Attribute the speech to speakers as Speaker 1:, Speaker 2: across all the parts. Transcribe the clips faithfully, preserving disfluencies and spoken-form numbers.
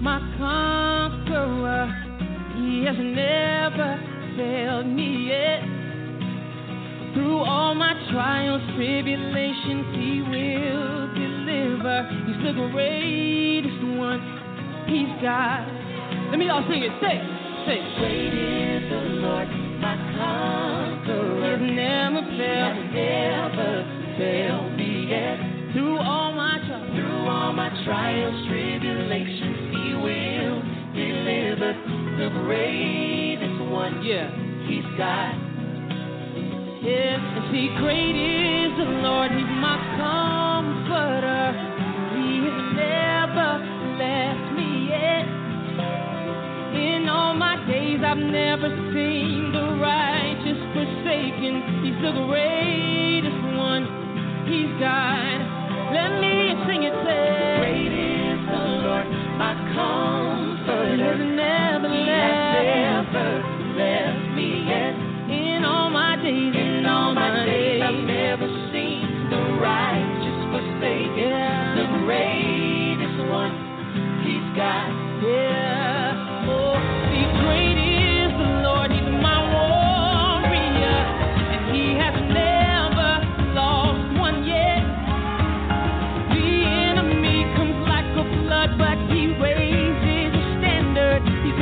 Speaker 1: my conqueror. He has never failed me yet. Through all my trials, tribulations, He will deliver. He's the greatest one. He's God. Let me all sing it. Say, say. Great is the Lord, my conqueror. He has never failed, He has never failed me yet. Through all my trials, through all my trials, tribulations, He will deliver. The greatest one, yeah, He's God. Yeah, and see, great is the Lord, He's my comforter. He has never left me yet. In all my days, I've never seen the righteous forsaken. He's the greatest one, He's God. Let me sing it, say, great is the Lord, my comforter. He has never left, he has never left me yet. In all my days, in all my days, I've never seen the righteous forsaken. Yeah. The greatest one, He's God. Yeah. Oh, see, great is the Lord, He's my warrior, and He has never lost one yet. The enemy comes like a flood, but He raises a standard. He's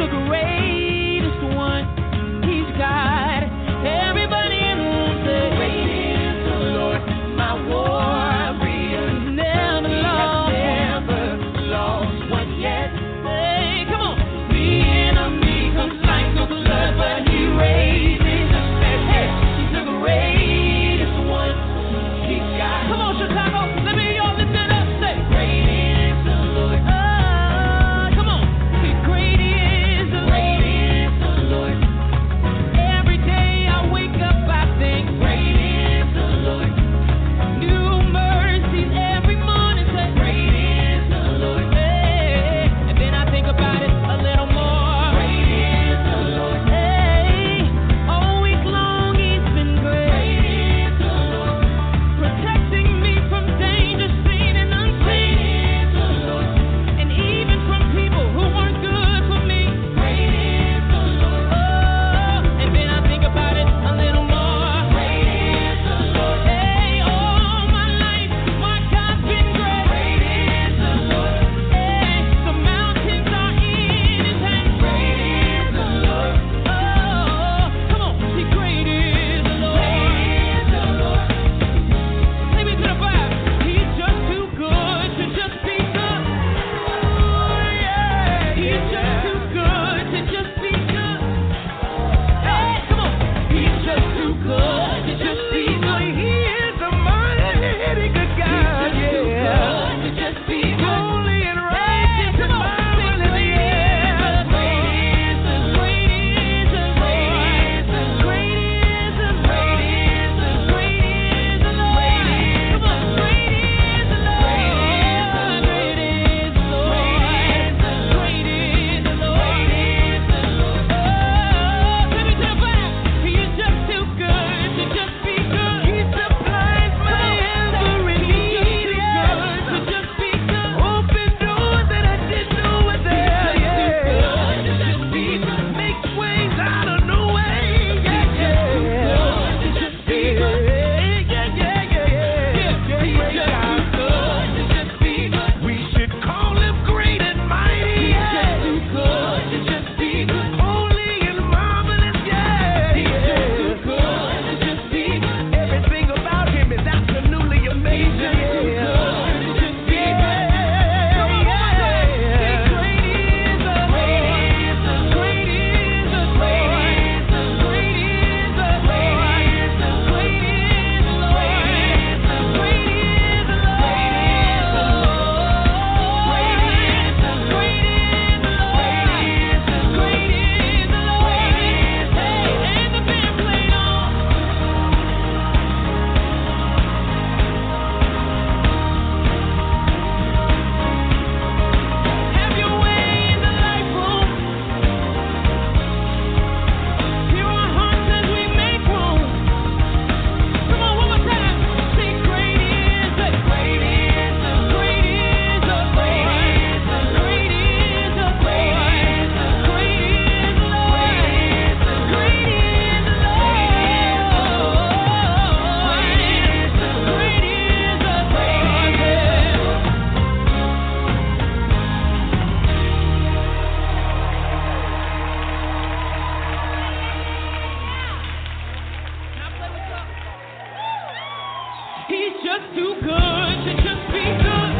Speaker 1: He's just too good to just be good.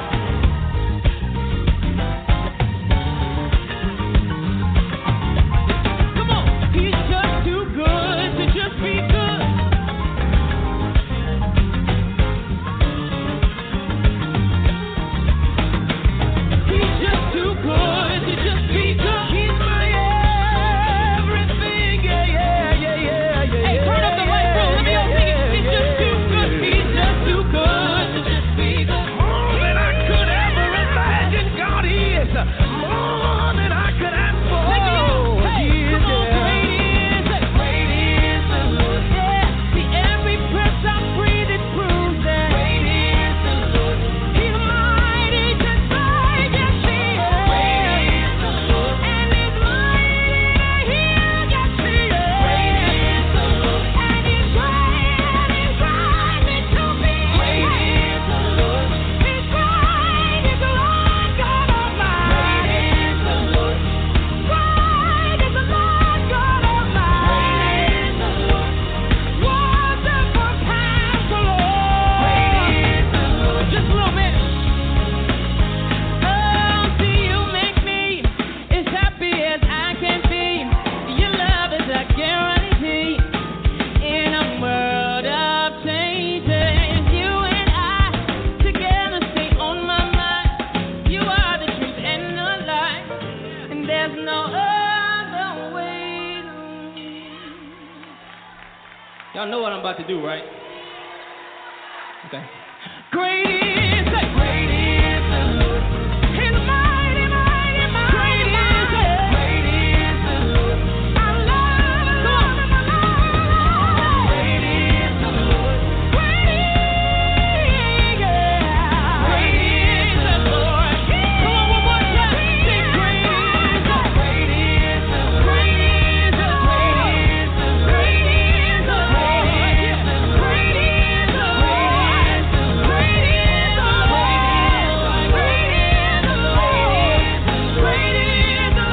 Speaker 1: Come on, he's just too good to just be good. He's just too good to just be good. He's my everything. Yeah, yeah, yeah, yeah, yeah. Hey, turn up the lights, bro. Let me all sing it. He's just too good. He's just too good to just be good. More than I could ever imagine. God is more than I could ask for. Take it out. Hey, come on, great is it. Great is the Lord. Yeah, see every breath I breathe, it proves that. Great is the Lord. He's mighty to save, yes he is. Great is the Lord. And he's mighty to heal, yes he is. Great is the Lord. And he's great, and he's mighty to be. Great is the Lord. He's great, he's the Lord God Almighty. Great is the Lord. Great is the Lord God Almighty. Great is the Lord. Wonderful Counselor. Great is the Lord. Just a little bit. Oh, see, you make me as happy as I can be. Your love is a guarantee in a world of changes. You and I together stay on my mind. You are the truth and the light, and there's no other way. Y'all know what I'm about to do, right? Okay. Great is the great is the Lord. He's mighty, mighty, mighty. Great is the great is the Lord. I love him, love him, I love him. Great is the Lord. Great is, yeah. Great is the Lord. Come on, one more time. Say great is the great is the great is the great is the great is the Lord. Great is the Lord. Great is the Lord. Great is the Lord. Great is the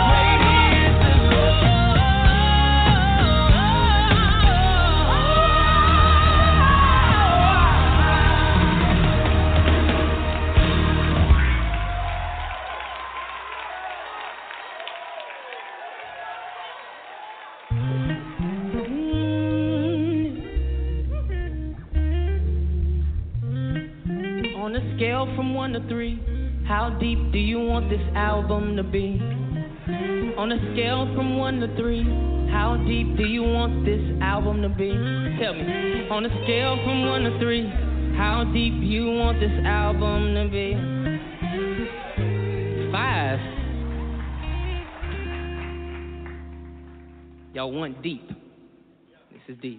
Speaker 1: On a scale from one to three, how deep do you want this album to be? On a scale from one to three, how deep do you want this album to be? Tell me. On a scale from one to three, how deep you want this album to be? Five. Y'all want deep. This is deep.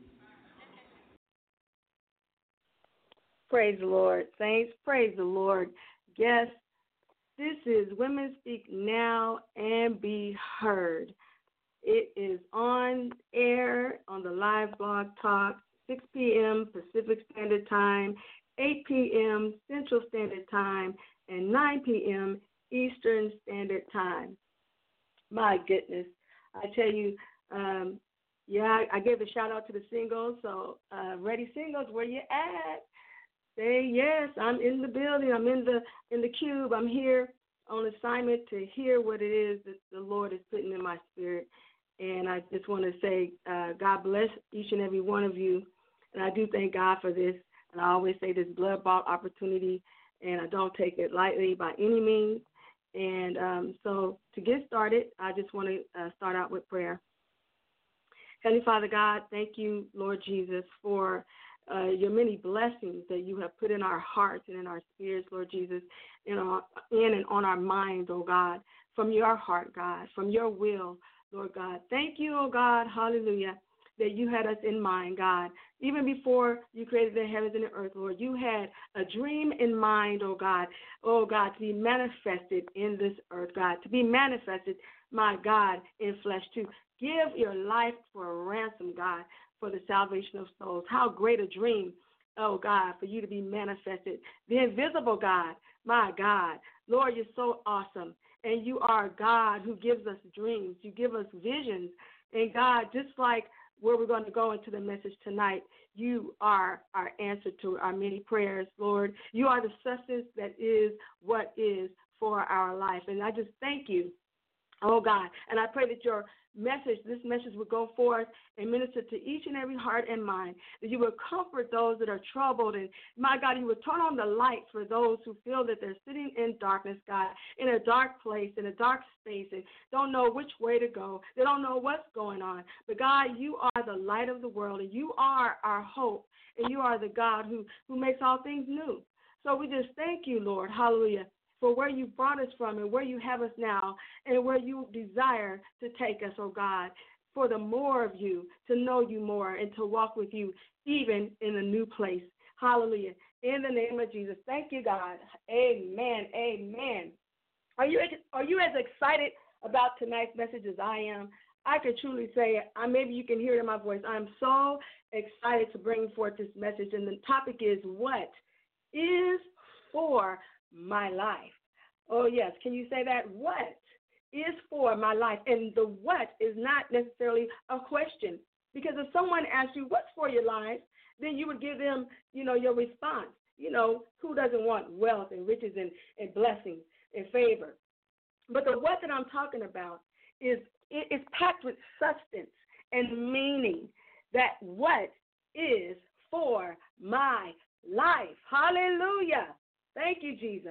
Speaker 2: Praise the Lord, saints. Praise the Lord. Yes, this is Women Speak Now and Be Heard. It is on air on the live blog talk, six p.m. Pacific Standard Time, eight p.m. Central Standard Time, and nine p.m. Eastern Standard Time. My goodness. I tell you, um, yeah, I gave a shout out to the singles. So, uh, Ready Singles, where you at? Say yes, I'm in the building. I'm in the in the cube. I'm here on assignment to hear what it is that the Lord is putting in my spirit. And I just want to say, uh, God bless each and every one of you. And I do thank God for this. And I always say this blood-bought opportunity, and I don't take it lightly by any means. And um, so to get started, I just want to uh, start out with prayer. Heavenly Father God, thank you, Lord Jesus, for Uh, your many blessings that you have put in our hearts and in our spirits, Lord Jesus, in, our, in and on our minds, oh God, from your heart, God, from your will, Lord God. Thank you, oh God, hallelujah, that you had us in mind, God. Even before you created the heavens and the earth, Lord, you had a dream in mind, oh God, oh God, to be manifested in this earth, God, to be manifested, my God, in flesh too. Give your life for a ransom, God, for the salvation of souls. How great a dream, oh God, for you to be manifested. The invisible God, my God. Lord, you're so awesome. And you are a God who gives us dreams. You give us visions. And God, just like where we're going to go into the message tonight. You are our answer to our many prayers, Lord. You are the substance that is what is for our life. And I just thank you, oh God. And I pray that your message, this message will go forth and minister to each and every heart and mind, that you will comfort those that are troubled. And, my God, you will turn on the light for those who feel that they're sitting in darkness, God, in a dark place, in a dark space, and don't know which way to go. They don't know what's going on. But, God, you are the light of the world, and you are our hope, and you are the God who, who makes all things new. So we just thank you, Lord, hallelujah, for where you brought us from and where you have us now and where you desire to take us, oh God, for the more of you, to know you more and to walk with you even in a new place. Hallelujah. In the name of Jesus. Thank you, God. Amen. Amen. Are you, are you as excited about tonight's message as I am? I could truly say, uh, maybe you can hear it in my voice, I'm so excited to bring forth this message. And the topic is, what is for my life? Oh, yes. Can you say that? What is for my life? And the what is not necessarily a question, because if someone asks you what's for your life, then you would give them, you know, your response. You know, who doesn't want wealth and riches and, and blessings and favor? But the what that I'm talking about is it, it's packed with substance and meaning. That what is for my life. Hallelujah. Thank you, Jesus.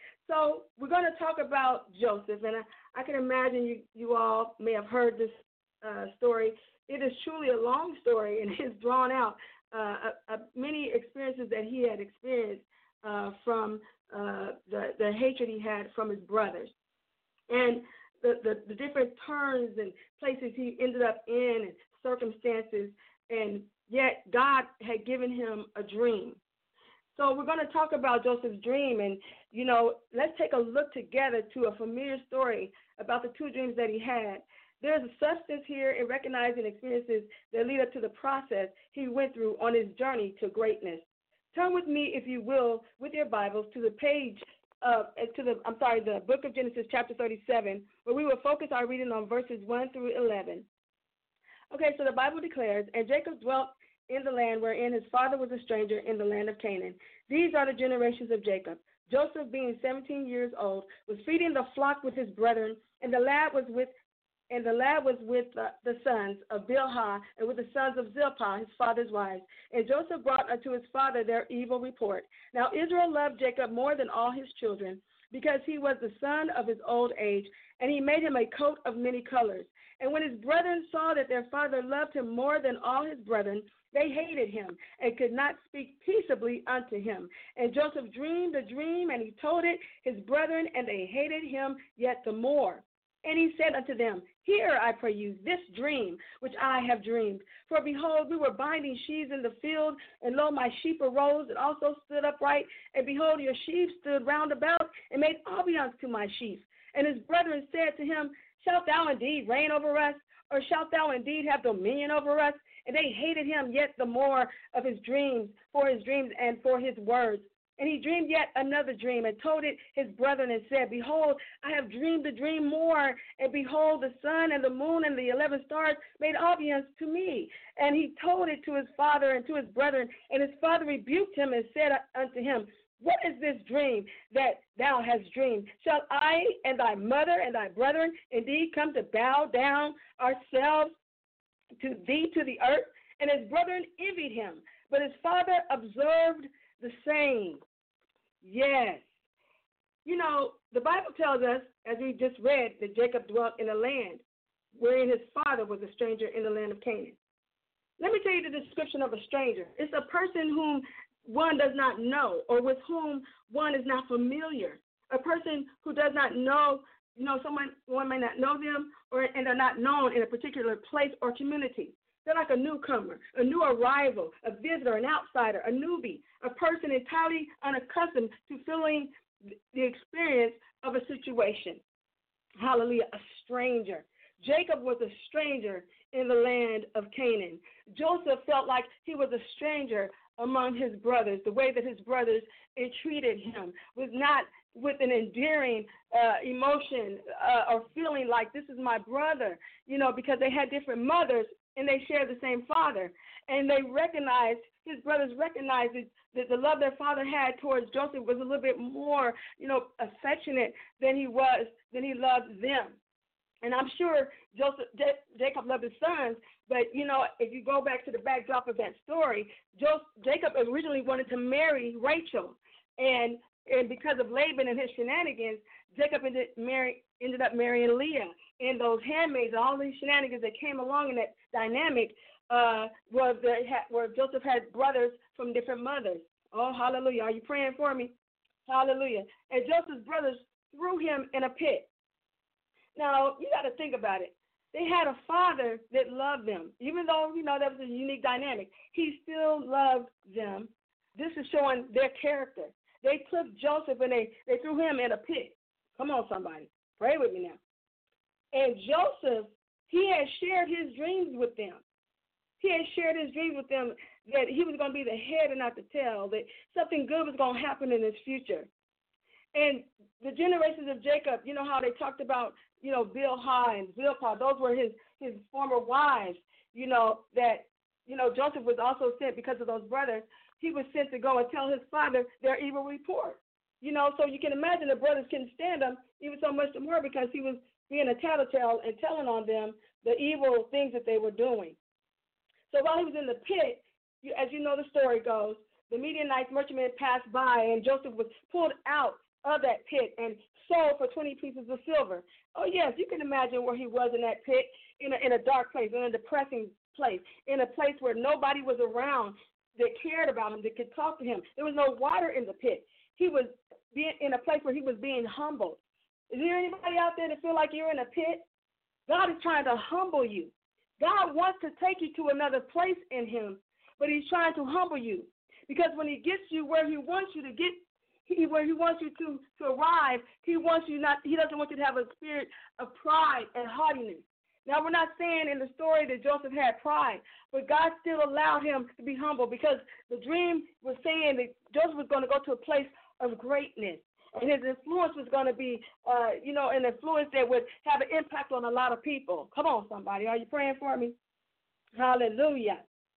Speaker 2: So we're going to talk about Joseph, and I, I can imagine you, you all may have heard this uh, story. It is truly a long story, and it's drawn out uh, uh, many experiences that he had experienced uh, from uh, the, the hatred he had from his brothers, and the, the, the different turns and places he ended up in and circumstances, and yet God had given him a dream. So we're going to talk about Joseph's dream, and, you know, let's take a look together to a familiar story about the two dreams that he had. There's a substance here in recognizing experiences that lead up to the process he went through on his journey to greatness. Turn with me, if you will, with your Bibles to the page, uh, to the, I'm sorry, the book of Genesis, chapter thirty-seven, where we will focus our reading on verses one through eleven. Okay, so the Bible declares, and Jacob dwelt in the land wherein his father was a stranger in the land of Canaan. These are the generations of Jacob. Joseph, being seventeen years old, was feeding the flock with his brethren, and the lad was with and the lad was with the, the sons of Bilhah and with the sons of Zilpah, his father's wives. And Joseph brought unto his father their evil report. Now Israel loved Jacob more than all his children, because he was the son of his old age, and he made him a coat of many colors. And when his brethren saw that their father loved him more than all his brethren, they hated him and could not speak peaceably unto him. And Joseph dreamed a dream, and he told it his brethren, and they hated him yet the more. And he said unto them, Hear, I pray you, this dream which I have dreamed. For behold, we were binding sheaves in the field, and lo, my sheep arose and also stood upright. And behold, your sheep stood round about and made obeisance to my sheep. And his brethren said to him, Shalt thou indeed reign over us, or shalt thou indeed have dominion over us? And they hated him yet the more of his dreams, for his dreams and for his words. And he dreamed yet another dream, and told it his brethren, and said, Behold, I have dreamed a dream more, and behold, the sun and the moon and the eleven stars made obeisance to me. And he told it to his father and to his brethren, and his father rebuked him and said unto him, What is this dream that thou hast dreamed? Shall I and thy mother and thy brethren indeed come to bow down ourselves to thee to the earth? And his brethren envied him, but his father observed the same. Yes. You know, the Bible tells us, as we just read, that Jacob dwelt in a land wherein his father was a stranger in the land of Canaan. Let me tell you the description of a stranger. It's a person whom one does not know, or with whom one is not familiar. A person who does not know, you know, someone one may not know them, or and they're not known in a particular place or community. They're like a newcomer, a new arrival, a visitor, an outsider, a newbie, a person entirely unaccustomed to feeling the experience of a situation. Hallelujah, a stranger. Jacob was a stranger in the land of Canaan. Joseph felt like he was a stranger among his brothers. The way that his brothers entreated him was not with an endearing uh, emotion uh, or feeling like this is my brother, you know, because they had different mothers and they share the same father. And they recognized, his brothers recognized that, that the love their father had towards Joseph was a little bit more, you know, affectionate than he was, than he loved them. And I'm sure Joseph, J- Jacob loved his sons, but, you know, if you go back to the backdrop of that story, Joseph, Jacob originally wanted to marry Rachel. And and because of Laban and his shenanigans, Jacob ended, marry, ended up marrying Leah. And those handmaids, all these shenanigans that came along in that dynamic uh, was that where Joseph had brothers from different mothers. Oh, hallelujah. Are you praying for me? Hallelujah. And Joseph's brothers threw him in a pit. Now, you got to think about it. They had a father that loved them. Even though, you know, that was a unique dynamic, he still loved them. This is showing their character. They took Joseph and they, they threw him in a pit. Come on, somebody. Pray with me now. And Joseph, he had shared his dreams with them. He had shared his dreams with them that he was going to be the head and not the tail, that something good was going to happen in his future. And the generations of Jacob, you know how they talked about, you know, Bilhah and Zilpah, those were his, his former wives, you know, that, you know, Joseph was also sent because of those brothers. He was sent to go and tell his father their evil report. You know, so you can imagine the brothers couldn't stand him even so much the more because he was being a tattletale and telling on them the evil things that they were doing. So while he was in the pit, you, as you know the story goes, the Midianites merchantmen passed by and Joseph was pulled out of that pit and sold for twenty pieces of silver. Oh, yes, you can imagine where he was in that pit, in a, in a dark place, in a depressing place, in a place where nobody was around that cared about him, that could talk to him. There was no water in the pit. He was being in a place where he was being humbled. Is there anybody out there that feel like you're in a pit? God is trying to humble you. God wants to take you to another place in him, but he's trying to humble you. Because when he gets you where he wants you to get, he, where he wants you to, to arrive, he wants you not, he doesn't want you to have a spirit of pride and haughtiness. Now, we're not saying in the story that Joseph had pride, but God still allowed him to be humble because the dream was saying that Joseph was going to go to a place of greatness. And his influence was going to be, uh, you know, an influence that would have an impact on a lot of people. Come on, somebody. Are you praying for me? Hallelujah.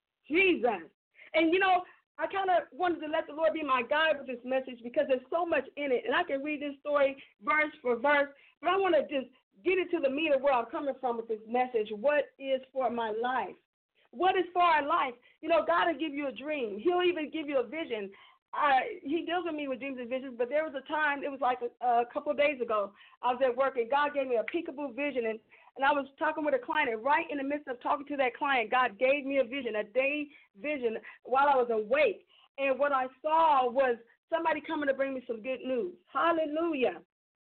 Speaker 2: Jesus. And, you know, I kind of wanted to let the Lord be my guide with this message because there's so much in it. And I can read this story verse for verse, but I want to just get into the meat of where I'm coming from with this message. What is for my life? What is for our life? You know, God will give you a dream. He'll even give you a vision. I, he deals with me with dreams and visions, but there was a time, it was like a, a couple of days ago, I was at work, and God gave me a peekaboo vision, and, and I was talking with a client, and right in the midst of talking to that client, God gave me a vision, a day vision, while I was awake, and what I saw was somebody coming to bring me some good news. Hallelujah.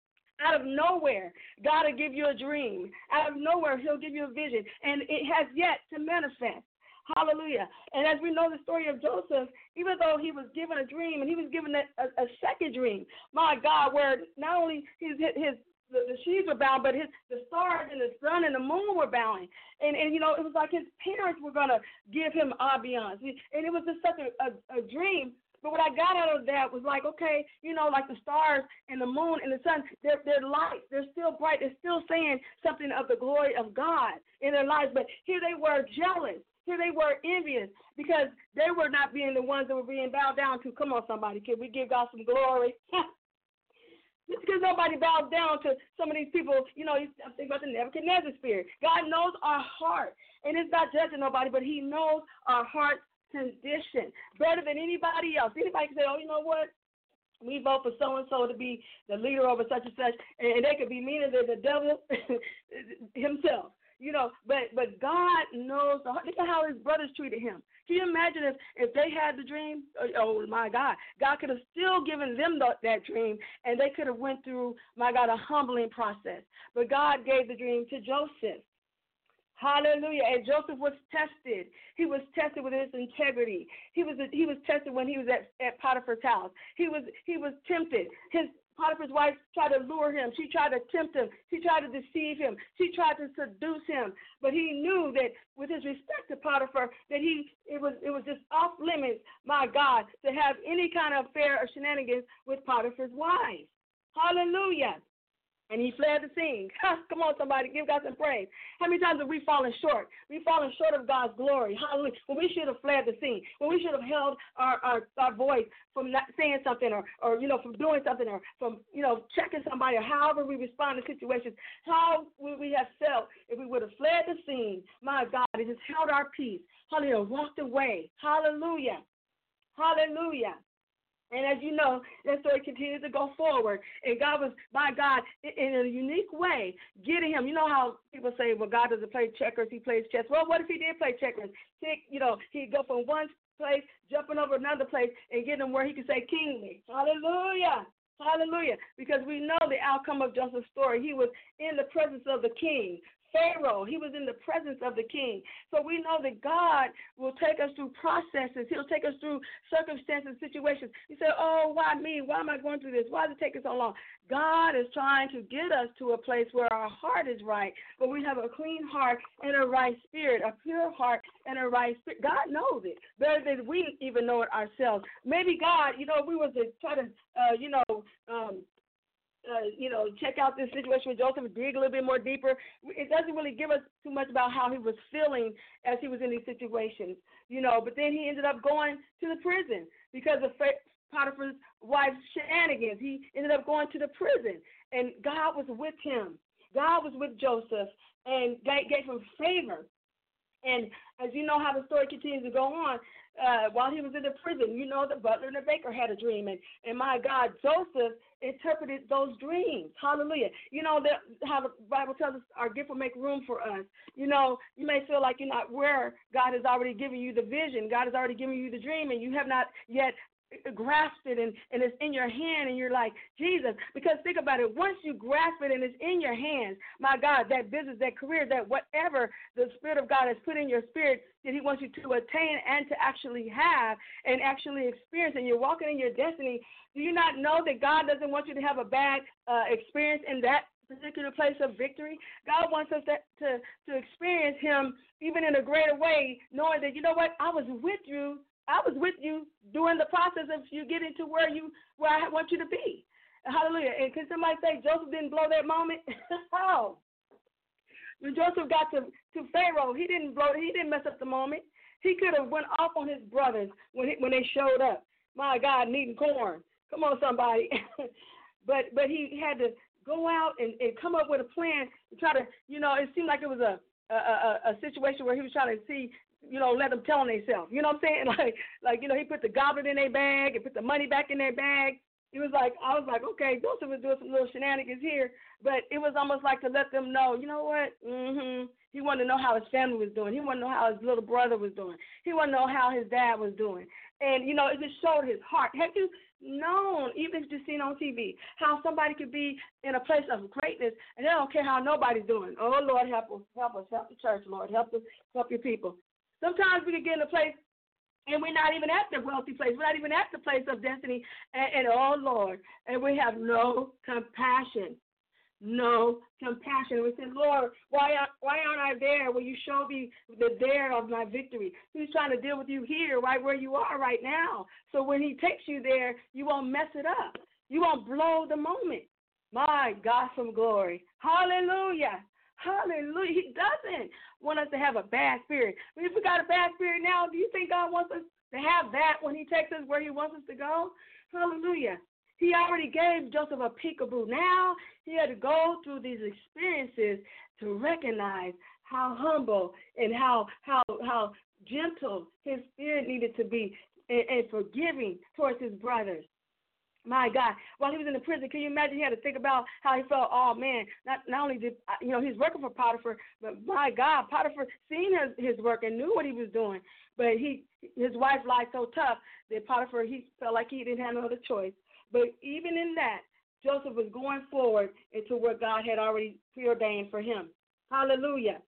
Speaker 2: Out of nowhere, God will give you a dream. Out of nowhere, he'll give you a vision, and it has yet to manifest. Hallelujah. And as we know the story of Joseph, even though he was given a dream and he was given a, a, a second dream, my God, where not only his, his the, the sheaves were bound, but his the stars and the sun and the moon were bowing. And, and you know, it was like his parents were going to give him ambiance. And it was just such a, a, a dream. But what I got out of that was like, okay, you know, like the stars and the moon and the sun, they're, they're light. They're still bright. They're still saying something of the glory of God in their lives. But here they were jealous. Here they were envious because they were not being the ones that were being bowed down to. Come on, somebody. Can we give God some glory? Just because nobody bows down to some of these people, you know, I'm thinking about the Nebuchadnezzar spirit. God knows our heart. And it's not judging nobody, but he knows our heart's condition better than anybody else. Anybody can say, oh, you know what? We vote for so-and-so to be the leader over such and such, and they could be meaner than the devil himself. You know, but but God knows the heart. Look at how his brothers treated him. Can you imagine if, if they had the dream? Oh, my God. God could have still given them the, that dream, and they could have went through, my God, a humbling process. But God gave the dream to Joseph. Hallelujah. And Joseph was tested. He was tested with his integrity. He was he was tested when he was at, at Potiphar's house. He was he was tempted. His Potiphar's wife tried to lure him. She tried to tempt him. She tried to deceive him. She tried to seduce him. But he knew that with his respect to Potiphar, that he it was it was just off limits, my God, to have any kind of affair or shenanigans with Potiphar's wife. Hallelujah. and he fled the scene. Come on, somebody, give God some praise. How many times have we fallen short? We've fallen short of God's glory. Hallelujah. When we should have fled the scene, when we should have held our, our, our voice from not saying something or, or, you know, from doing something or from, you know, checking somebody or however we respond to situations, how would we have felt if we would have fled the scene? My God, and just held our peace. Hallelujah. Walked away. Hallelujah. Hallelujah. And as you know, that story continues to go forward. And God was, by God, in a unique way, getting him. You know how people say, well, God doesn't play checkers, he plays chess. Well, what if he did play checkers? He, you know, he'd go from one place, jumping over another place, and get him where he could say kingly. Hallelujah. Hallelujah. Because we know the outcome of Joseph's story. He was in the presence of the king. Pharaoh, he was in the presence of the king. So we know that God will take us through processes. He'll take us through circumstances, situations. You say, oh, why me? Why am I going through this? Why is it taking so long? God is trying to get us to a place where our heart is right, where we have a clean heart and a right spirit, a pure heart and a right spirit. God knows it better than we even know it ourselves. Maybe God, you know, if we were to try to, uh, you know, um, Uh, you know, check out this situation with Joseph, dig a little bit more deeper. It doesn't really give us too much about how he was feeling as he was in these situations, you know. But then he ended up going to the prison because of Potiphar's wife's shenanigans. He ended up going to the prison, and God was with him. God was with Joseph and gave him favor. And as you know how the story continues to go on, uh, while he was in the prison, you know, the butler and the baker had a dream. And, and my God, Joseph interpreted those dreams. Hallelujah. You know that how the Bible tells us our gift will make room for us. You know, you may feel like you're not where God has already given you the vision. God has already given you the dream, and you have not yet grasped it, and, and it's in your hand, and you're like, Jesus. Because think about it, once you grasp it and it's in your hands, my God, that business, that career, that whatever the Spirit of God has put in your spirit that he wants you to attain and to actually have and actually experience, and you're walking in your destiny, do you not know that God doesn't want you to have a bad uh, experience in that particular place of victory? God wants us to, to, to experience him even in a greater way, knowing that, you know what, I was with you I was with you during the process of you getting to where you where I want you to be. Hallelujah. And can somebody say Joseph didn't blow that moment? How? When Joseph got to, to Pharaoh, he didn't blow he didn't mess up the moment. He could have went off on his brothers when he, when they showed up. My God, needing corn. Come on, somebody. but but he had to go out and, and come up with a plan to try to, you know, it seemed like it was a a, a, a situation where he was trying to see, you know, let them tell on themselves. You know what I'm saying? Like, like you know, he put the goblet in their bag and put the money back in their bag. It was like, I was like, okay, Joseph was doing some little shenanigans here, but it was almost like to let them know, you know what? Mm-hmm. He wanted to know how his family was doing. He wanted to know how his little brother was doing. He wanted to know how his dad was doing. And, you know, it just showed his heart. Have you known, even if you've seen on T V, how somebody could be in a place of greatness and they don't care how nobody's doing? Oh, Lord, help us, help us, help the church, Lord, help us, help your people. Sometimes we can get in a place and we're not even at the wealthy place. We're not even at the place of destiny. And, and oh, Lord, and we have no compassion. No compassion. We say, Lord, why, why aren't I there where you show me the there of my victory? He's trying to deal with you here, right where you are right now. So when he takes you there, you won't mess it up. You won't blow the moment. My God from glory. Hallelujah. Hallelujah. He doesn't want us to have a bad spirit. But if we got a bad spirit now, do you think God wants us to have that when he takes us where he wants us to go? Hallelujah. He already gave Joseph a peekaboo. Now he had to go through these experiences to recognize how humble and how how how gentle his spirit needed to be and, and forgiving towards his brothers. My God, while he was in the prison, can you imagine he had to think about how he felt? Oh, man, not not only did, you know, he's working for Potiphar, but my God, Potiphar seen his, his work and knew what he was doing. But he, his wife lied so tough that Potiphar, he felt like he didn't have no other choice. But even in that, Joseph was going forward into what God had already preordained for him. Hallelujah.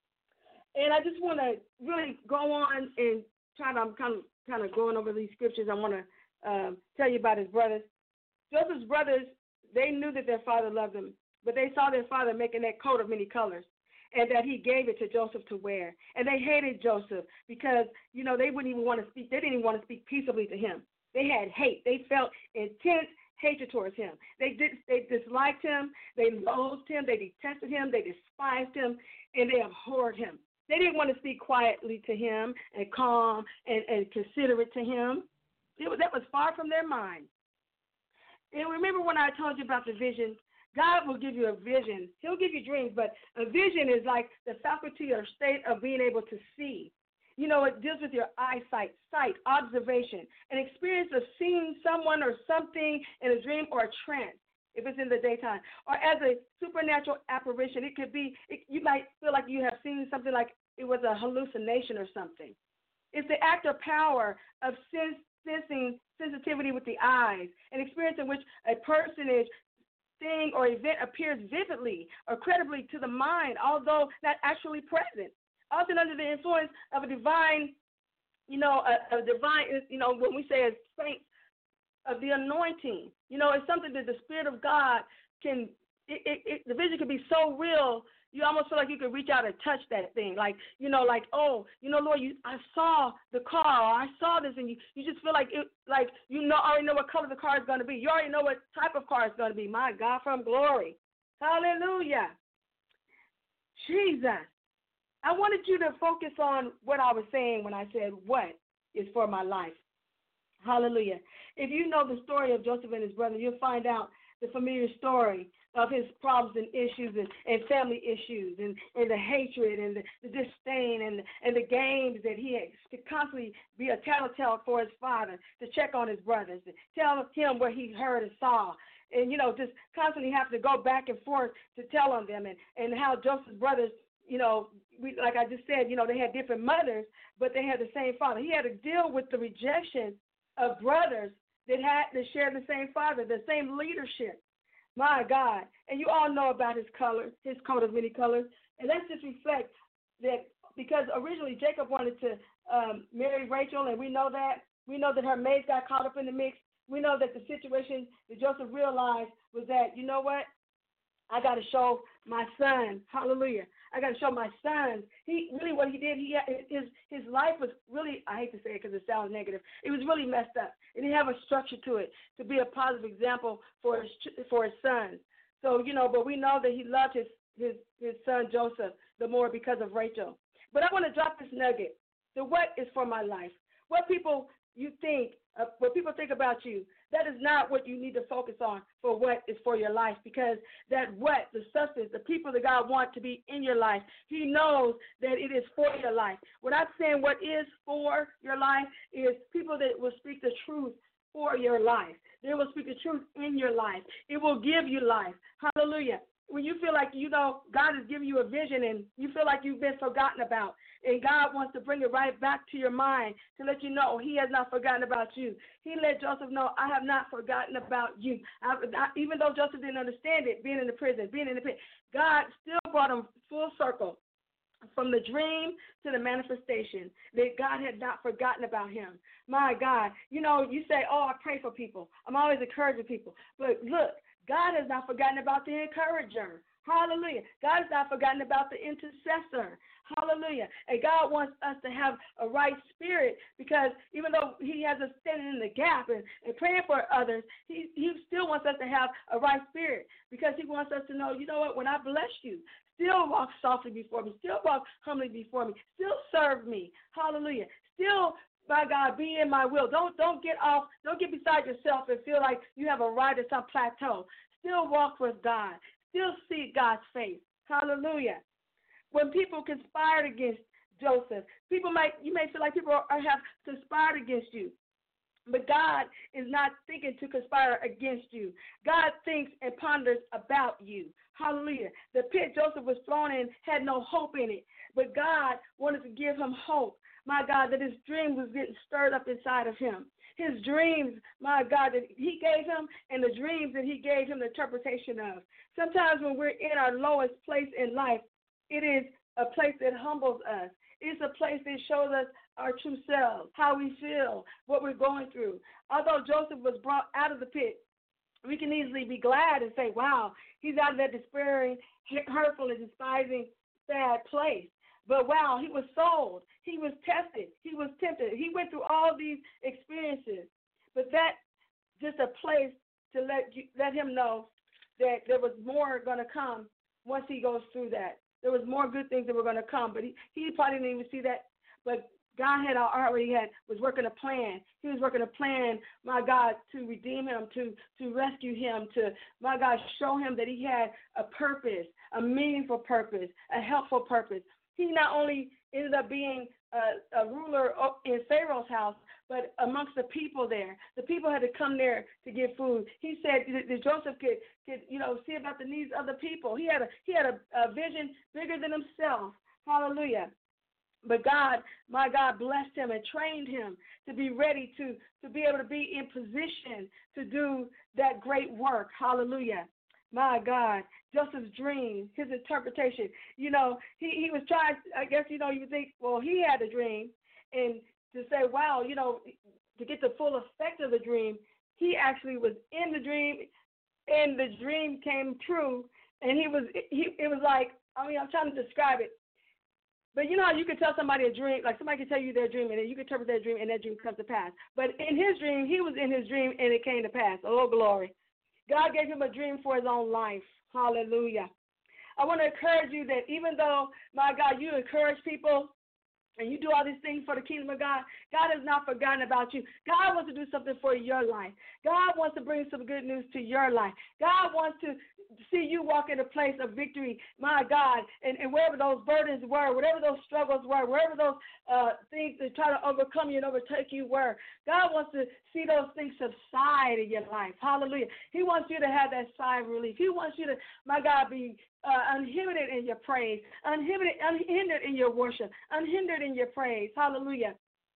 Speaker 2: And I just want to really go on and try to, I'm kind of, kind of going over these scriptures. I want to Um, tell you about his brothers. Joseph's brothers, they knew that their father loved them, but they saw their father making that coat of many colors and that he gave it to Joseph to wear. And they hated Joseph because, you know, they wouldn't even want to speak. They didn't even want to speak peaceably to him. They had hate. They felt intense hatred towards him. They did, they disliked him, they loathed him, they detested him, they despised him, and they abhorred him. They didn't want to speak quietly to him and calm and, and considerate to him. It was, that was far from their mind. And remember when I told you about the vision? God will give you a vision. He'll give you dreams, but a vision is like the faculty or state of being able to see. You know, it deals with your eyesight, sight, observation, an experience of seeing someone or something in a dream or a trance, if it's in the daytime, or as a supernatural apparition. It could be, it, you might feel like you have seen something like it was a hallucination or something. It's the act or power of sense, sensing sensitivity with the eyes, an experience in which a personage, thing, or event appears vividly or credibly to the mind, although not actually present. Often under the influence of a divine, you know, a, a divine, you know, when we say a saint of the anointing, you know, it's something that the Spirit of God can, it, it, it, the vision can be so real, you almost feel like you could reach out and touch that thing. Like, you know, like, oh, you know, Lord, you, I saw the car, or I saw this, and you, you just feel like, it, like you know, already know what color the car is going to be. You already know what type of car it's going to be. My God, from glory. Hallelujah. Jesus. I wanted you to focus on what I was saying when I said, what is for my life? Hallelujah. If you know the story of Joseph and his brother, you'll find out the familiar story of his problems and issues and, and family issues and, and the hatred and the, the disdain and, and the games that he had to constantly be a tattletale for his father, to check on his brothers, to tell him what he heard and saw. And, you know, just constantly have to go back and forth to tell on them, and, and how Joseph's brothers, you know, we, like I just said, you know, they had different mothers, but they had the same father. He had to deal with the rejection of brothers that had that shared the same father, the same leadership. My God. And you all know about his color, his coat of many colors. And let's just reflect that, because originally Jacob wanted to um, marry Rachel, and we know that. We know that her maids got caught up in the mix. We know that the situation that Joseph realized was that, you know what? I got to show my son, hallelujah. I got to show my son. He really, what he did, he his his life was really, I hate to say it because it sounds negative, it was really messed up. It didn't have a structure to it to be a positive example for his for his sons. So, you know, but we know that he loved his his his son Joseph the more because of Rachel. But I want to drop this nugget. So what is for my life? What people you think, uh, what people think about you, that is not what you need to focus on for what is for your life, because that what, the substance, the people that God wants to be in your life, he knows that it is for your life. What I'm saying what is for your life is people that will speak the truth for your life. They will speak the truth in your life. It will give you life. Hallelujah. When you feel like, you know, God is giving you a vision and you feel like you've been forgotten about, and God wants to bring it right back to your mind to let you know he has not forgotten about you. He let Joseph know, I have not forgotten about you. I, I, even though Joseph didn't understand it, being in the prison, being in the pit, God still brought him full circle from the dream to the manifestation, that God had not forgotten about him. My God, you know, you say, oh, I pray for people. I'm always encouraging people. But look, God has not forgotten about the encourager. Hallelujah. God has not forgotten about the intercessor. Hallelujah. And God wants us to have a right spirit, because even though he has us standing in the gap and, and praying for others, he, he still wants us to have a right spirit, because he wants us to know, you know what, when I bless you, still walk softly before me, still walk humbly before me, still serve me. Hallelujah. Still, by God, be in my will. Don't don't get off, don't get beside yourself and feel like you have a right at some plateau. Still walk with God. Still see God's face. Hallelujah. When people conspired against Joseph, people might, you may feel like people are, have conspired against you. But God is not thinking to conspire against you. God thinks and ponders about you. Hallelujah. The pit Joseph was thrown in had no hope in it, but God wanted to give him hope. My God, that his dream was getting stirred up inside of him. His dreams, my God, that he gave him, and the dreams that he gave him the interpretation of. Sometimes when we're in our lowest place in life, it is a place that humbles us. It's a place that shows us our true selves, how we feel, what we're going through. Although Joseph was brought out of the pit, we can easily be glad and say, wow, he's out of that despairing, hurtful, and despising, sad place. But wow, he was sold. He was tested. He was tempted. He went through all these experiences. But that's just a place to let you, let him know that there was more going to come once he goes through that. There was more good things that were going to come, but he, he probably didn't even see that. But God had already had was working a plan. He was working a plan, my God, to redeem him, to to rescue him, to, my God, show him that he had a purpose, a meaningful purpose, a helpful purpose. He not only ended up being a, a ruler in Pharaoh's house, but amongst the people there. The people had to come there to get food. He said that Joseph could, could, you know, see about the needs of the people. He had a he had a, a vision bigger than himself. Hallelujah. But God, my God, blessed him and trained him to be ready to, to be able to be in position to do that great work. Hallelujah. My God, Joseph's dream, his interpretation. You know, he, he was trying, I guess, you know, you would think, well, he had a dream. And to say, wow, you know, to get the full effect of the dream, he actually was in the dream, and the dream came true. And he was, he, it was like, I mean, I'm trying to describe it. But you know how you can tell somebody a dream, like somebody can tell you their dream, and then you can interpret their dream, and that dream comes to pass. But in his dream, he was in his dream, and it came to pass. Oh, glory. God gave him a dream for his own life. Hallelujah. I want to encourage you that even though, my God, you encourage people, and you do all these things for the kingdom of God, God has not forgotten about you. God wants to do something for your life. God wants to bring some good news to your life. God wants to see you walk in a place of victory, my God, and, and wherever those burdens were, whatever those struggles were, wherever those uh, things that try to overcome you and overtake you were, God wants to see those things subside in your life. Hallelujah. He wants you to have that sigh of relief. He wants you to, my God, be uh, unhindered in your praise, unhindered, unhindered in your worship, unhindered in your praise. Hallelujah.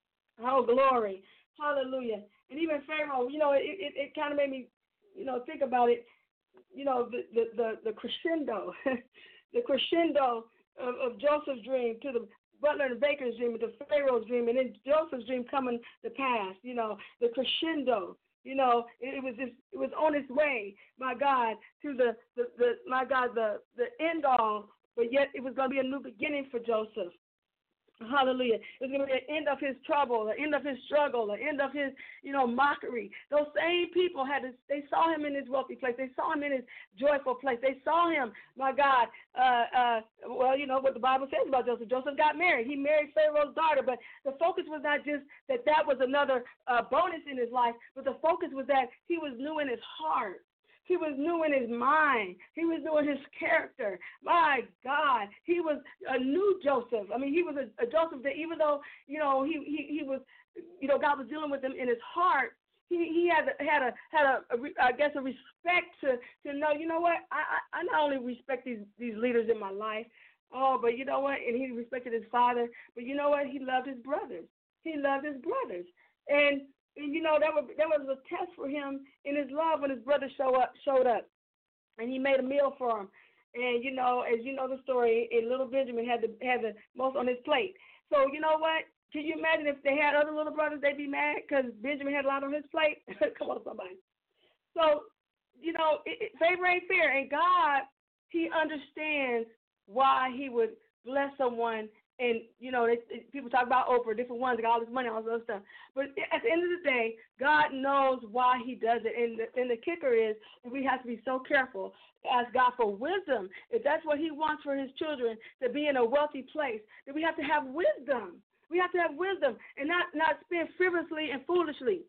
Speaker 2: Oh, glory. Hallelujah. And even Pharaoh, you know, it, it, it kind of made me, you know, think about it. You know, the, the, the, the crescendo, the crescendo of, of Joseph's dream to the butler and baker's dream, to Pharaoh's dream, and then Joseph's dream coming to pass, you know, the crescendo, you know, it, it was just, it was on its way, my God, to the, the, the my God, the, the end all, but yet it was going to be a new beginning for Joseph. Hallelujah. It was going to be the end of his trouble, the end of his struggle, the end of his, you know, mockery. Those same people had to, they saw him in his wealthy place. They saw him in his joyful place. They saw him, my God, uh, uh, well, you know what the Bible says about Joseph. Joseph got married. He married Pharaoh's daughter, but the focus was not just that that was another uh, bonus in his life, but the focus was that he was new in his heart. He was new in his mind. He was new in his character. My God, he was a new Joseph. I mean, he was a, a Joseph that even though, you know, he, he, he was, you know, God was dealing with him in his heart, he, he had had a, had a, a, I guess, a respect to, to know, you know what, I, I not only respect these, these leaders in my life, oh, but you know what, and he respected his father, but you know what, he loved his brothers. He loved his brothers. And And, you know, that was, that was a test for him in his love when his brother show up, showed up. And he made a meal for him. And, you know, as you know the story, and little Benjamin had the, had the most on his plate. So, you know what? Can you imagine if they had other little brothers, they'd be mad because Benjamin had a lot on his plate? Come on, somebody. So, you know, it, it, favor ain't fair. And God, he understands why he would bless someone. And, you know, they, people talk about Oprah, different ones, got all this money, all this other stuff. But at the end of the day, God knows why he does it. And the, and the kicker is we have to be so careful to ask God for wisdom. If that's what he wants for his children, to be in a wealthy place, then we have to have wisdom. We have to have wisdom and not, not spend frivolously and foolishly.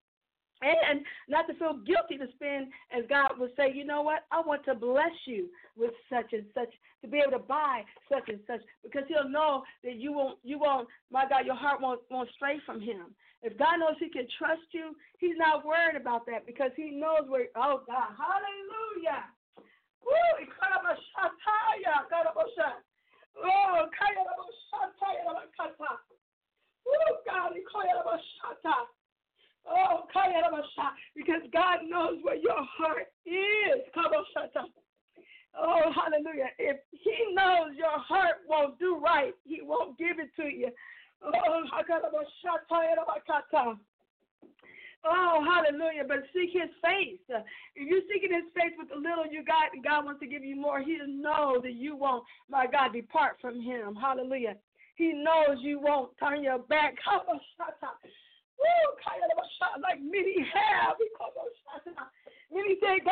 Speaker 2: And not to feel guilty to spend, as God would say, you know what, I want to bless you with such and such, to be able to buy such and such, because he'll know that you won't, you won't, my God, your heart won't, won't stray from him. If God knows he can trust you, he's not worried about that because he knows where, oh God, hallelujah. Woo, oh, God, oh, because God knows where your heart is. Oh, hallelujah. If he knows your heart won't do right, he won't give it to you. Oh, oh, hallelujah. But seek his face. If you're seeking his face with the little you got and God wants to give you more, he knows that you won't, my God, depart from him. Hallelujah. He knows you won't turn your back. Woo, like many have. Many say, God,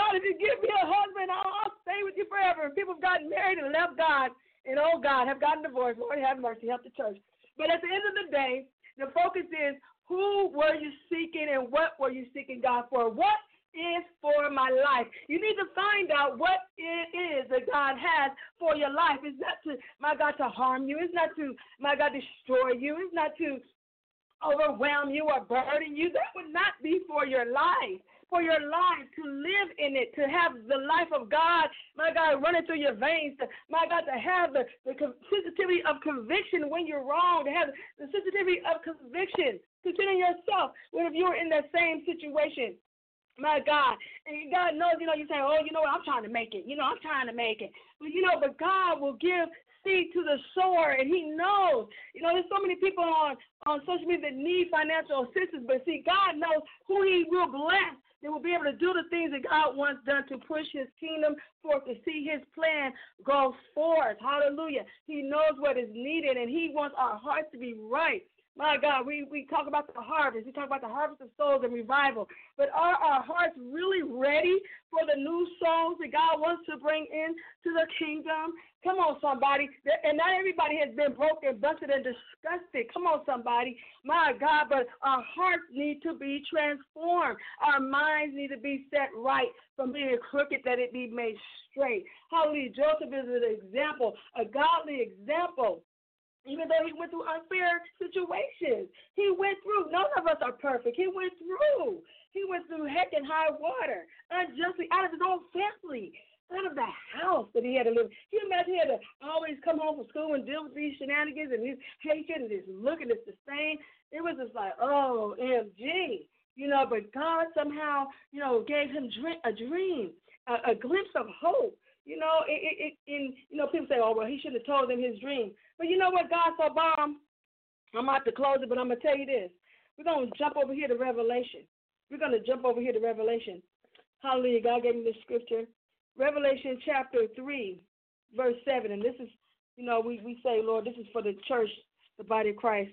Speaker 2: have left God and, oh, God, have gotten divorced. Lord, have mercy, help the church. But at the end of the day, the focus is who were you seeking and what were you seeking God for? What is for my life? You need to find out what it is that God has for your life. It's not to, my God, to harm you. It's not to, my God, destroy you. It's not to overwhelm you or burden you. That would not be for your life. For your life, to live in it, to have the life of God, my God, running through your veins, to, my God, to have the, the sensitivity of conviction when you're wrong, to have the sensitivity of conviction. Consider yourself when if you were in that same situation. My God, and God knows, you know, you say, oh, you know what, I'm trying to make it. You know, I'm trying to make it. But, you know, but God will give seed to the sower, and he knows. You know, there's so many people on, on social media that need financial assistance, but see, God knows who he will bless. They will be able to do the things that God wants done to push his kingdom forth, to see his plan go forth. Hallelujah. He knows what is needed, and he wants our hearts to be right. My God, we, we talk about the harvest. We talk about the harvest of souls and revival. But are our hearts really ready for the new souls that God wants to bring into the kingdom? Come on, somebody. And not everybody has been broken, busted, and disgusted. Come on, somebody. My God, but our hearts need to be transformed. Our minds need to be set right from being crooked that it be made straight. Hallelujah. Joseph is an example, a godly example. Even though he went through unfair situations, he went through. None of us are perfect. He went through. He went through heck and high water, unjustly, out of his own family, out of the house that he had to live. Can you imagine he had to always come home from school and deal with these shenanigans and his hatred and his look and his disdain? It was just like, oh, M G. You know, but God somehow, you know, gave him a dream, a, a glimpse of hope. You know, it, it, it, in, you know, people say, oh, well, he should have told them his dream. But you know what, God so bomb? I'm about to close it, but I'm going to tell you this. We're going to jump over here to Revelation. We're going to jump over here to Revelation. Hallelujah. God gave me this scripture. Revelation chapter three, verse seven. And this is, you know, we, we say, Lord, this is for the church, the body of Christ.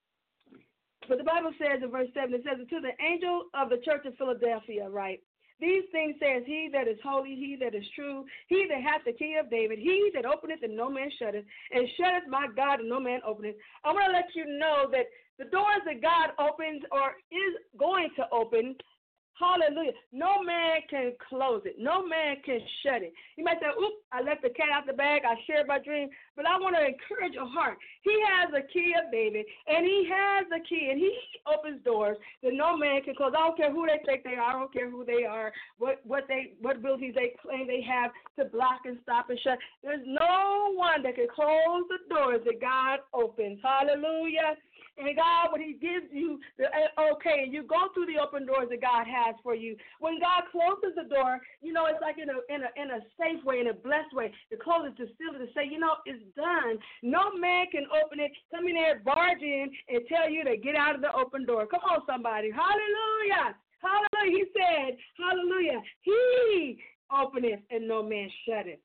Speaker 2: But the Bible says in verse seven, it says, to the angel of the church of Philadelphia, right? These things says he that is holy, he that is true, he that hath the key of David, he that openeth and no man shutteth, and shutteth my God and no man openeth. I want to let you know that the doors that God opens or is going to open, hallelujah, no man can close it. No man can shut it. You might say, oops, I let the cat out the bag. I shared my dream. But I want to encourage your heart. He has a key of David, and he has a key, and he opens doors that no man can close. I don't care who they think they are. I don't care who they are, what what they what abilities they claim they have to block and stop and shut. There's no one that can close the doors that God opens. Hallelujah. And God, when he gives you the okay, you go through the open doors that God has for you. When God closes the door, you know, it's like in a in a in a safe way, in a blessed way. To close it, to seal it, to say, you know, it's done. No man can open it, come in there, barge in, and tell you to get out of the open door. Come on, somebody. Hallelujah. Hallelujah. He said, hallelujah. He openeth and no man shutteth.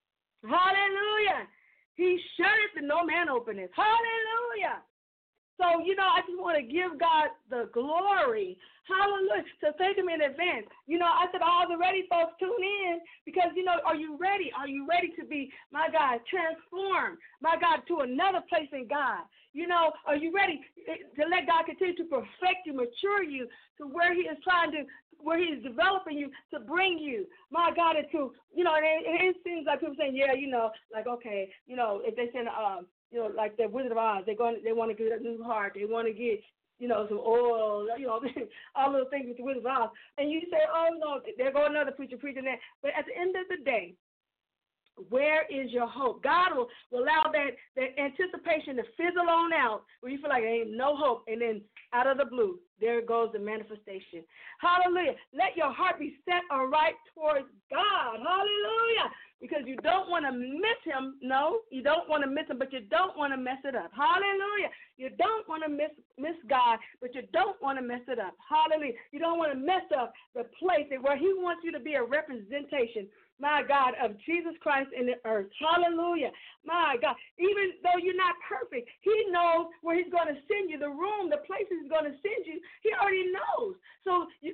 Speaker 2: Hallelujah. He shutteth and no man openeth. Hallelujah. So, you know, I just want to give God the glory. Hallelujah. So thank him in advance. You know, I said, all the ready folks, tune in because, you know, are you ready? Are you ready to be, my God, transformed, my God, to another place in God? You know, are you ready to let God continue to perfect you, mature you to where he is trying to, where he is developing you to bring you, my God, into, you know, and it, it seems like people saying, yeah, you know, like, okay, you know, if they send, um, you know, like the Wizard of Oz, they're going, they want to get a new heart. They want to get, you know, some oil, you know, all those things with the Wizard of Oz. And you say, oh, no, there go another preacher preaching that. But at the end of the day, where is your hope? God will, will allow that, that anticipation to fizzle on out where you feel like there ain't no hope. And then out of the blue, there goes the manifestation. Hallelujah. Let your heart be set aright towards God. Hallelujah. Because you don't want to miss him. No, you don't want to miss him, but you don't want to mess it up. Hallelujah. You don't want to miss miss God, but you don't want to mess it up. Hallelujah. You don't want to mess up the place where he wants you to be a representation, my God, of Jesus Christ in the earth. Hallelujah. My God. Even though you're not perfect, he knows where he's going to send you, the room, the places he's going to send you. He already knows. So you, just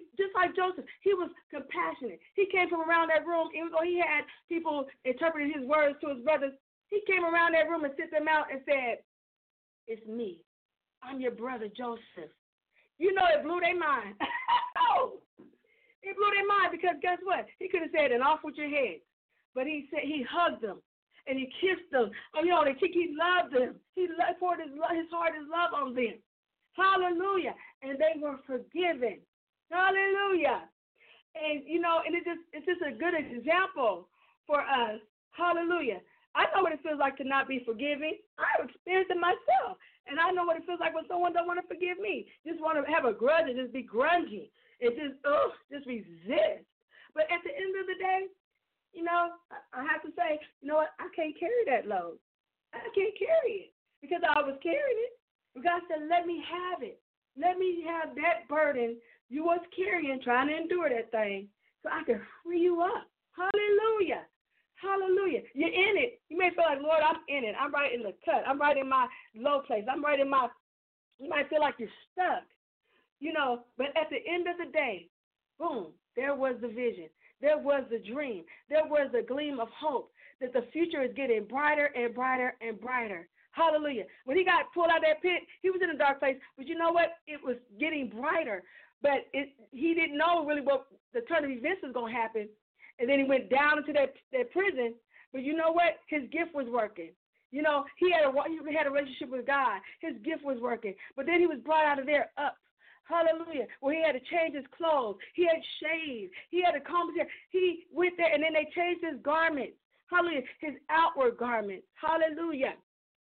Speaker 2: like Joseph. He was compassionate. He came from around that room, even though he had people interpreting his words to his brothers. He came around that room and sit them out and said, it's me. I'm your brother, Joseph. You know, it blew their mind. Oh, it blew their mind because guess what? He could have said, and off with your head. But he said he hugged them and he kissed them. Oh, you know, he loved them. He poured his, his heart, his love on them. Hallelujah. And they were forgiven. Hallelujah. And, you know, and it just, it's just a good example for us. Hallelujah. I know what it feels like to not be forgiving. I've experienced it myself. And I know what it feels like when someone don't want to forgive me. Just want to have a grudge and just be grungy. And just, ugh, just resist. But at the end of the day, you know, I have to say, you know what, I can't carry that load. I can't carry it because I was carrying it. But God said, let me have it. Let me have that burden you was carrying, trying to endure that thing, so I can free you up. Hallelujah. Hallelujah. You're in it. You may feel like, Lord, I'm in it. I'm right in the cut. I'm right in my low place. I'm right in my, you might feel like you're stuck, you know, but at the end of the day, boom, there was the vision. There was the dream. There was the gleam of hope that the future is getting brighter and brighter and brighter. Hallelujah. When he got pulled out of that pit, he was in a dark place, but you know what? It was getting brighter, but it, he didn't know really what the turn of events was going to happen. And then he went down into that, that prison. But you know what? His gift was working. You know, he had a he had a relationship with God. His gift was working. But then he was brought out of there up. Hallelujah. Where he had to change his clothes. He had shaved. He had to comb his hair. He went there, and then they changed his garments. Hallelujah. His outward garments. Hallelujah.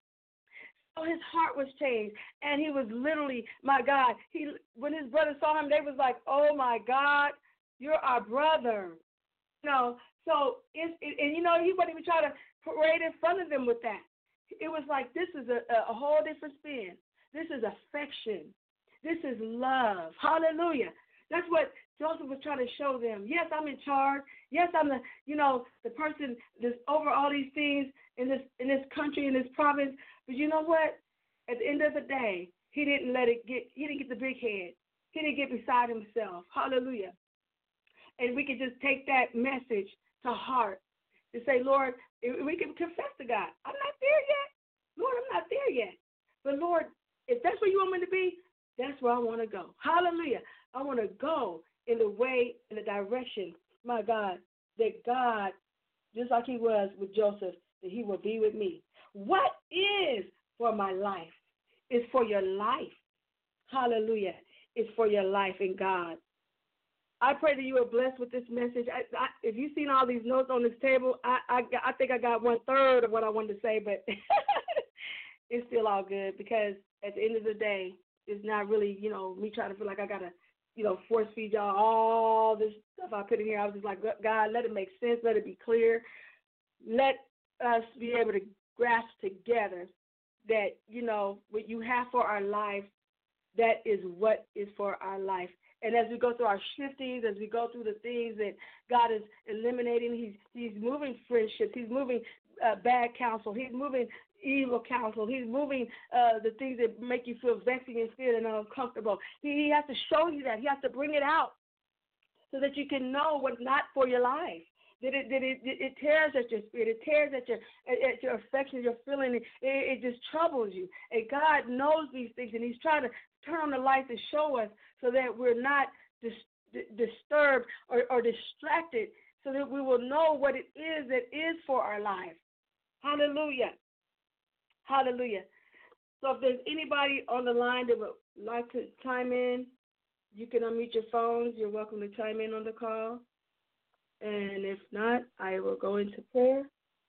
Speaker 2: So his heart was changed, and he was literally, my God, he when his brothers saw him, they was like, oh, my God, you're our brother. You know, so, it's, it, and, you know, he wasn't even trying to parade in front of them with that. It was like, this is a, a whole different spin. This is affection. This is love. Hallelujah. That's what Joseph was trying to show them. Yes, I'm in charge. Yes, I'm the, you know, the person that's over all these things in this in this country, in this province. But you know what? At the end of the day, he didn't let it get, he didn't get the big head. He didn't get beside himself. Hallelujah. And we can just take that message to heart to say, Lord, we can confess to God, I'm not there yet. Lord, I'm not there yet. But Lord, if that's where you want me to be, that's where I want to go. Hallelujah. I want to go in the way, in the direction, my God, that God, just like he was with Joseph, that he will be with me. What is for my life is for your life. Hallelujah. It's for your life in God. I pray that you are blessed with this message. I, I, if you've seen all these notes on this table, I, I, I think I got one third of what I wanted to say, but it's still all good because at the end of the day, it's not really, you know, me trying to feel like I got to, you know, force feed y'all all this stuff I put in here. I was just like, God, let it make sense. Let it be clear. Let us be able to grasp together that, you know, what you have for our life, that is what is for our life. And as we go through our shiftings, as we go through the things that God is eliminating, he's he's moving friendships, he's moving uh, bad counsel, he's moving evil counsel, he's moving uh, the things that make you feel vexing and scared and uncomfortable. He, he has to show you that. He has to bring it out so that you can know what's not for your life. That it that it, it tears at your spirit, it tears at your at your affection, your feeling. It, it just troubles you. And God knows these things, and he's trying to turn on the light to show us so that we're not dis- disturbed or, or distracted, so that we will know what it is that is for our life. Hallelujah. Hallelujah. So if there's anybody on the line that would like to chime in, you can unmute your phones. You're welcome to chime in on the call. And if not, I will go into prayer.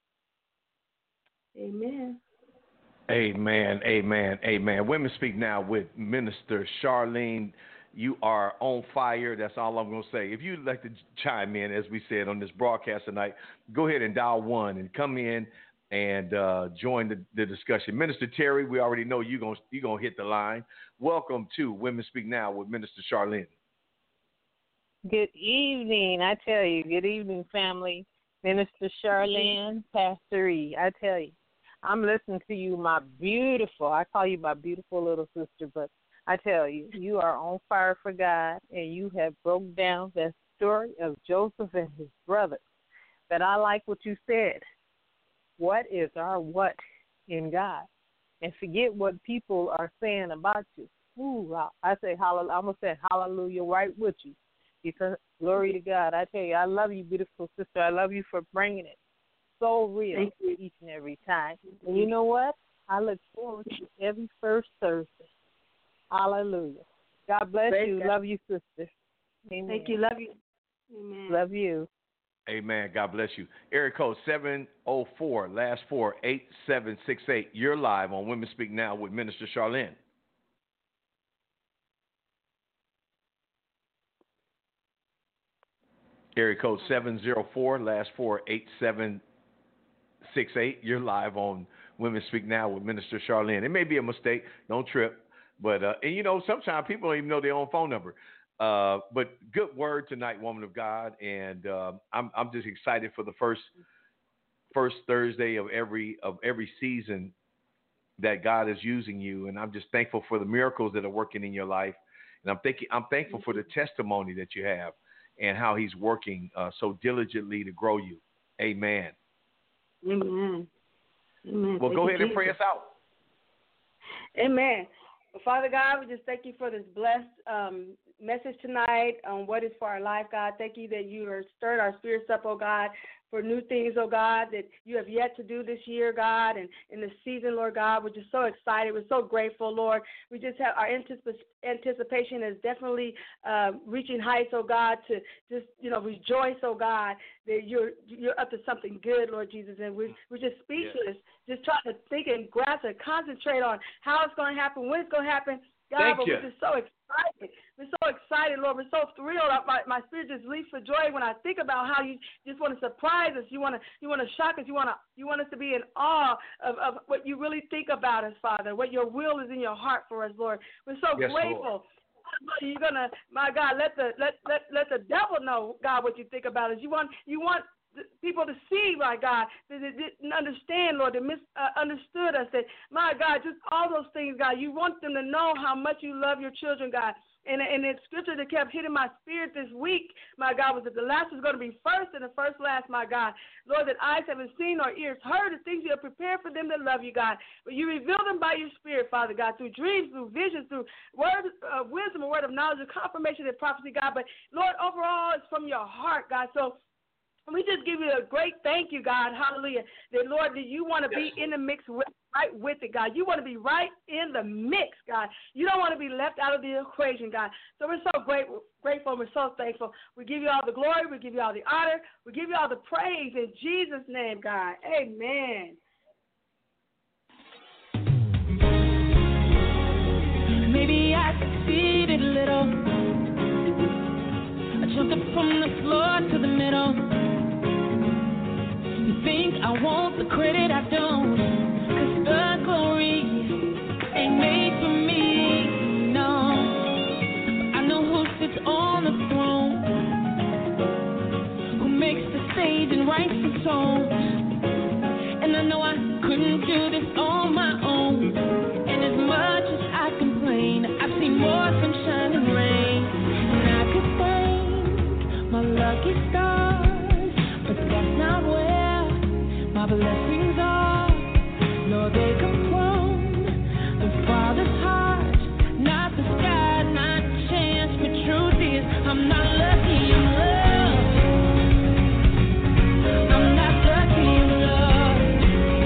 Speaker 2: Amen.
Speaker 3: Amen, amen, amen. Women Speak Now with Minister Charlene. You are on fire. That's all I'm going to say. If you'd like to chime in, as we said on this broadcast tonight, go ahead and dial one and come in and uh, join the, the discussion. Minister Terry, we already know you're going you're gonna hit the line. Welcome to Women Speak Now with Minister Charlene.
Speaker 4: Good evening. I tell you, good evening, family. Minister Charlene, Pastor E. I tell you, I'm listening to you, my beautiful, I call you my beautiful little sister, but I tell you, you are on fire for God, and you have broke down that story of Joseph and his brothers. But I like what you said. What is our what in God? And forget what people are saying about you. Ooh, I say hallelujah. I'm going to say hallelujah right with you. Because glory to God. I tell you, I love you, beautiful sister. I love you for bringing it so real each and every time. And you know what? I look forward to every first Thursday. Hallelujah. God bless Praise you. God. Love you, sister. Amen.
Speaker 2: Thank you. Love you. Amen.
Speaker 4: Love you.
Speaker 3: Amen. God bless you. Area code seven oh four, last four, eight seven six eight. You're live on Women Speak Now with Minister Charlene. Area code seven oh four, last four, eight seven six eight. You're live on Women Speak Now with Minister Charlene. It may be a mistake. Don't trip. But, uh, and you know, sometimes people don't even know their own phone number. Uh, but good word tonight, woman of God. And uh, I'm I'm just excited for the first first Thursday of every of every season that God is using you. And I'm just thankful for the miracles that are working in your life. And I'm thinking I'm thankful for the testimony that you have and how he's working uh, so diligently to grow you. Amen.
Speaker 2: Amen. Amen.
Speaker 3: Well,
Speaker 2: thank
Speaker 3: go
Speaker 2: you,
Speaker 3: ahead and
Speaker 2: Jesus.
Speaker 3: pray us out.
Speaker 2: Amen. Well, Father God, we just thank you for this blessed um, message tonight on what is for our life, God. Thank you that you are stirred our spirits up, oh God, for new things, oh God, that you have yet to do this year, God, and in this season, Lord God. We're just so excited. We're so grateful, Lord. We just have our anticip- anticipation is definitely uh, reaching heights, oh God, to just, you know, rejoice, oh God, that you're you're up to something good, Lord Jesus. And we're, we're just speechless, yeah. just trying to think and grasp and concentrate on how it's going to happen, when it's going to happen. God,
Speaker 3: Thank
Speaker 2: but
Speaker 3: you.
Speaker 2: we're just so excited. We're so excited, Lord. We're so thrilled. My, my spirit just leaps for joy when I think about how you just want to surprise us. You want to you want to shock us. You want to you want us to be in awe of, of what you really think about us, Father. What your will is in your heart for us, Lord. We're so
Speaker 3: yes,
Speaker 2: grateful. Lord. You're gonna, my God, let the let, let let the devil know, God, what you think about us. You want you want people to see, my God, that they didn't understand, Lord, that misunderstood uh, us, that, my God, just all those things, God, you want them to know how much you love your children, God. And, and the scripture that kept hitting my spirit this week, my God, was that the last was going to be first and the first last, my God. Lord, that eyes haven't seen or ears heard the things you have prepared for them that love you, God. But you reveal them by your spirit, Father God, through dreams, through visions, through words of wisdom, a word of knowledge, a confirmation and prophecy, God. But, Lord, overall, it's from your heart, God. So, we just give you a great thank you, God. Hallelujah. That, Lord, that you want to be in the mix with, right with it, God. You want to be right in the mix, God. You don't want to be left out of the equation, God. So we're so great, grateful. We're so thankful. We give you all the glory. We give you all the honor. We give you all the praise in Jesus' name, God. Amen.
Speaker 1: Maybe I succeeded a little. I jumped up from the floor to the middle. You think I want the credit, I don't, 'cause the glory ain't made for me, no. I know who sits on the throne, who makes the stage and writes the songs. And I know I couldn't do this on my own. And as much as I complain, I've seen more sunshine and rain. And I could thank my lucky stars, but that's not where my blessings are. No, they come from the Father's heart, not the sky, not chance. But truth is, I'm not lucky, I'm loved. I'm not lucky, I'm loved.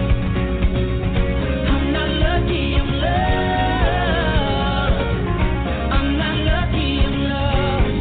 Speaker 1: I'm not lucky, I'm loved. I'm not lucky, I'm loved.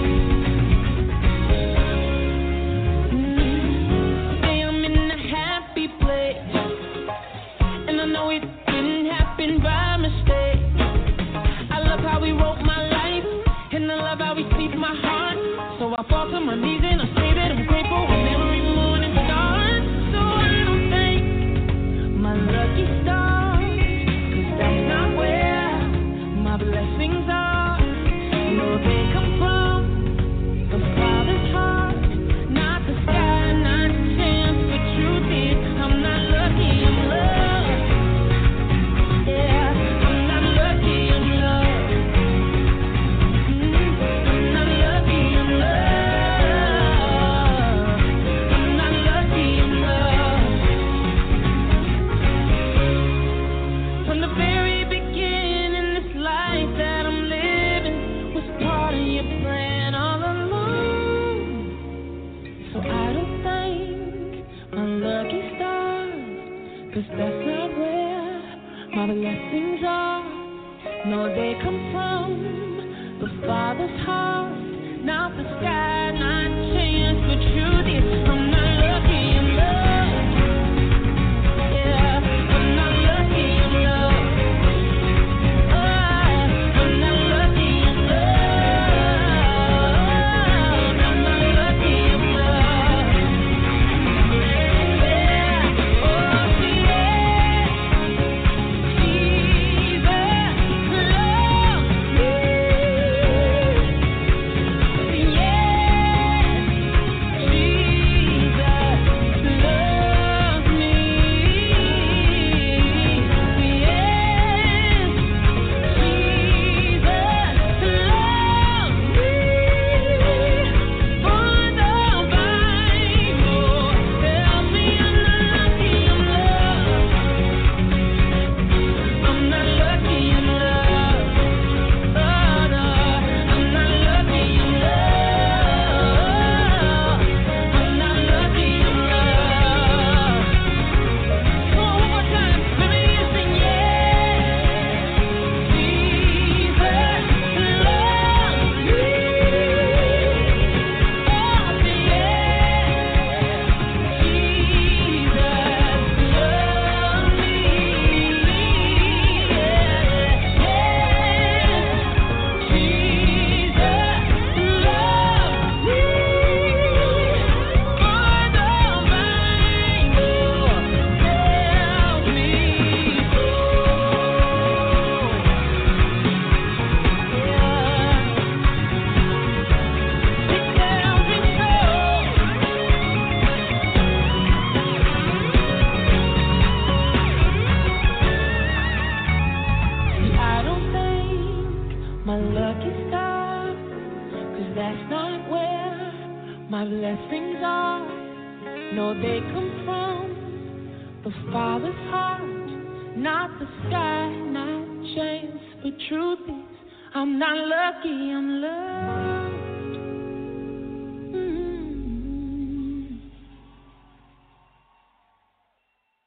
Speaker 1: Mm. Say I'm in a happy place, and I know it didn't happen by mistake. I love how he wrote my life, and I love how he sees my heart. So I fall to my knees and I say that I'm grateful when every morning starts. So I don't thank my lucky stars, 'cause that's not where my blessings are. No, they come from the Father's heart, not the sky, not the chance. But truth is, I'm not lucky, I'm loved. Yeah, I'm not lucky, I'm loved. My blessings are, no, they come from the Father's heart, not the sky, not chance. But truth is, I'm not lucky, I'm loved.